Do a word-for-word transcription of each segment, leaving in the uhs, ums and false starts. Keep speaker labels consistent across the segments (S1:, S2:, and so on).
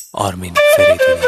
S1: آرمین فریدونی.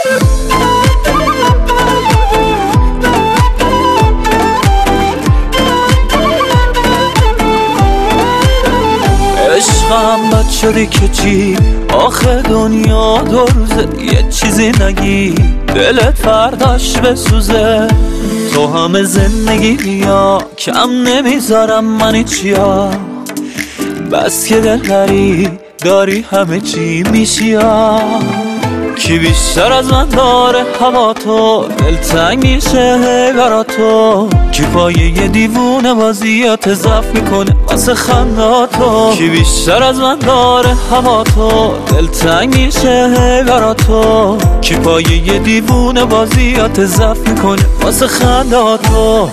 S1: عشقم بد شدی که چی آخه دنیا دو روزه، یه چیزی نگی دلت فرداش بسوزه. تو همه زندگی بیا کم نمیذارم من چیا، بس که دل داری داری همه چی میشی. کی بیشتر از من داره هوا تو، دلتنگ میشه برا تو. کی پایه یه دیوونه بازیات ضعف میکنه واسه خنداتو. کی بیشتر از من داره هوا تو، دلتنگ میشه برا تو. کی پایه یه دیوونه بازیات ضعف میکنه واسه خنداتو.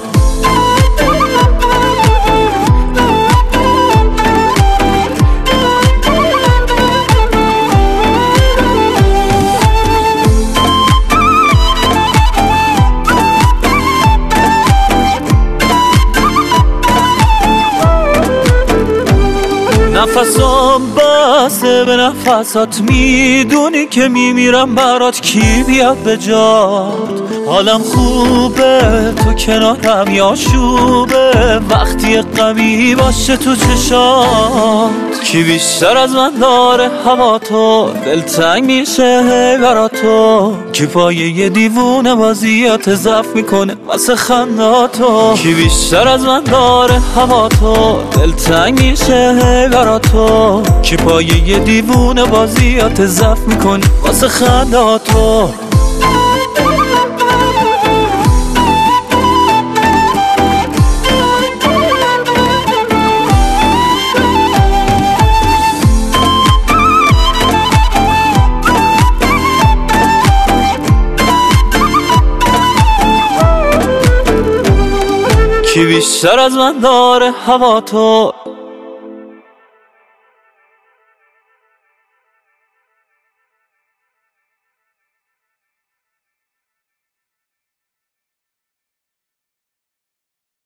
S1: نفسم بسه به نفسات، میدونی که میمیرم برات. کی بیاد به جات؟ حالم خوبه تو کنارم یا شوبه، وقتی غمی باشه تو چشات. کی بیشتر از من داره هوا تو، دلتنگ میشه برا تو. کی پایه یه دیوونه بازیات ضعف میکنه واسه خنداتو. کی بیشتر از من داره هوا تو، دلتنگ میشه برا تو. کی پایه یه دیوونه بازیات ضعف میکنه واسه خنداتو. کی بیشتر از من داره هوا تو،